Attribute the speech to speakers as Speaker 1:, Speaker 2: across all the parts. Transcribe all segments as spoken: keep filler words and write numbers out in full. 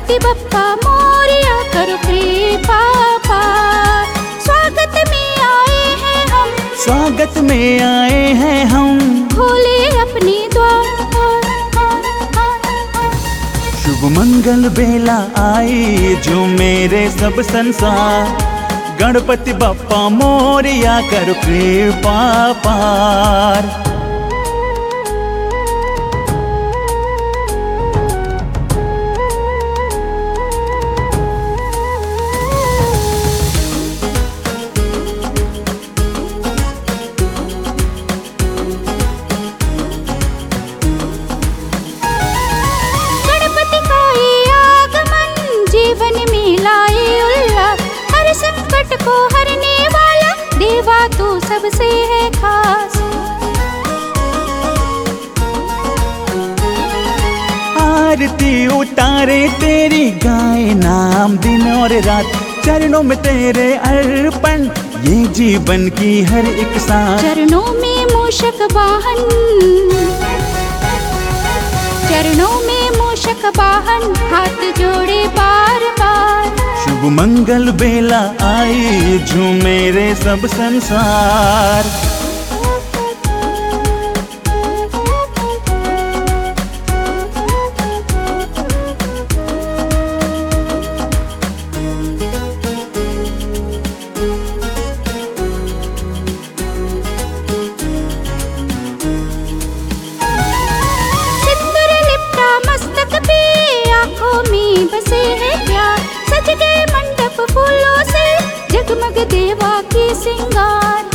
Speaker 1: गणपति बप्पा मोरया करो कृपा पार। स्वागत में आए हैं हम,
Speaker 2: स्वागत में आए हैं हम,
Speaker 1: खोले अपने द्वार।
Speaker 2: शुभ मंगल बेला आई जो मेरे सब संसार, गणपति बप्पा मोरया करो कृपा पार।
Speaker 1: जीवन में लाए उल्लास, हर संकट को हरने वाला देवा तू सबसे है खास।
Speaker 2: आरती उतारे तेरी गाए नाम दिन और रात, चरणों में तेरे अर्पण ये जीवन की हर एक सांस।
Speaker 1: चरणों में मूषक वाहन, चरणों में मूषक वाहन, हाथ जोड़े बार बार।
Speaker 2: शुभ मंगल बेला आई जो मेरे सब संसार।
Speaker 1: बसे है प्यार, सज गए मंडप फूलों से, जगमग देवा की सिंगार।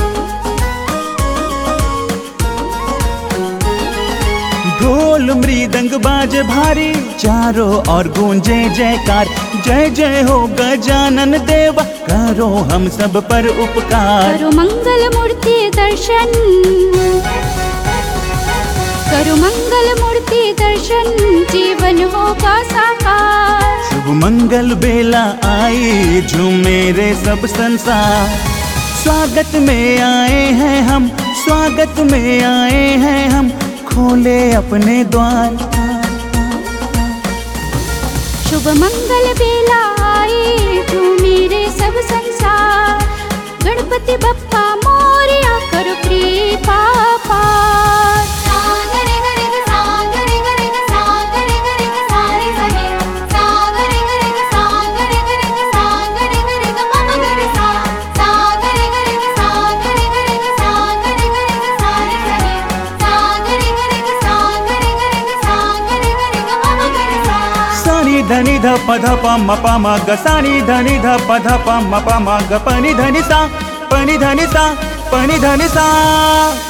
Speaker 2: ढोल मृदंग बाजे भारी, चारों ओर गूंजे जयकार। जय जय हो गजानन देवा, करो हम सब पर उपकार।
Speaker 1: करो मंगल मूर्ति दर्शन, करो मंगल मूर्ति दर्शन, जीवन होगा साकार।
Speaker 2: शुभ मंगल बेला आई जो मेरे सब संसार, स्वागत में आए हैं हम, स्वागत में आए हैं हम, खोले अपने द्वार।
Speaker 1: शुभ मंगल बेला आई जो मेरे सब संसार, गणपति बप्पा मोरया करो कृपा पार।
Speaker 2: धनि ध पध प म प म ग सानि धनि ध पध प म प म ग पनि धनि सा पनि धनि सा पनि धनि सा।